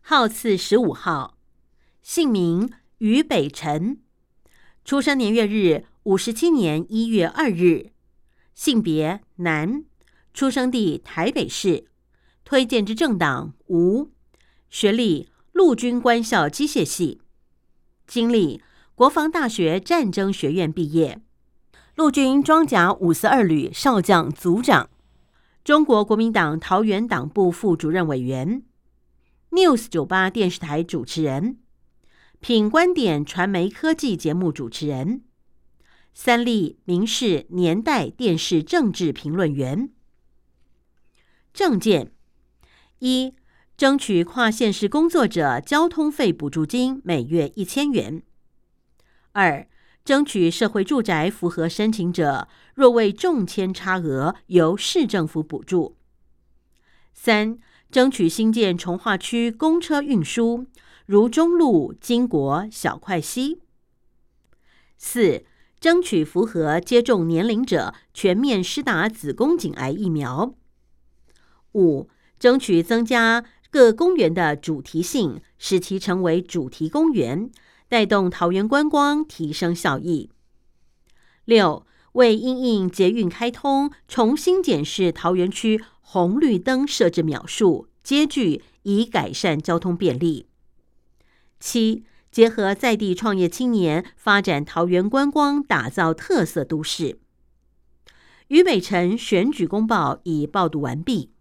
号次15号，姓名于北辰，出生年月日57年1月2日，性别男，出生地台北市，推荐之政党无，学历陆军官校机械系，经历国防大学战争学院毕业，陆军装甲52旅少将组长，中国国民党桃园党部副主任委员，News 98电视台主持人，品观点传媒科技节目主持人，三立、民视、年代电视政治评论员。政见：一、争取跨县市工作者交通费补助金每月1000元；二、争取社会住宅符合申请者，若为中签差额，由市政府补助；三、争取新建重划区公车运输，如中路、经国、小块溪；四、争取符合接种年龄者全面施打子宫颈癌疫苗；五、争取增加各公园的主题性，使其成为主题公园，带动桃园观光，提升效益。六、为因应捷运开通，重新检视桃园区红绿灯设置秒数、阶距，以改善交通便利。七、结合在地创业青年，发展桃园观光，打造特色都市。于北辰选举公报已报读完毕。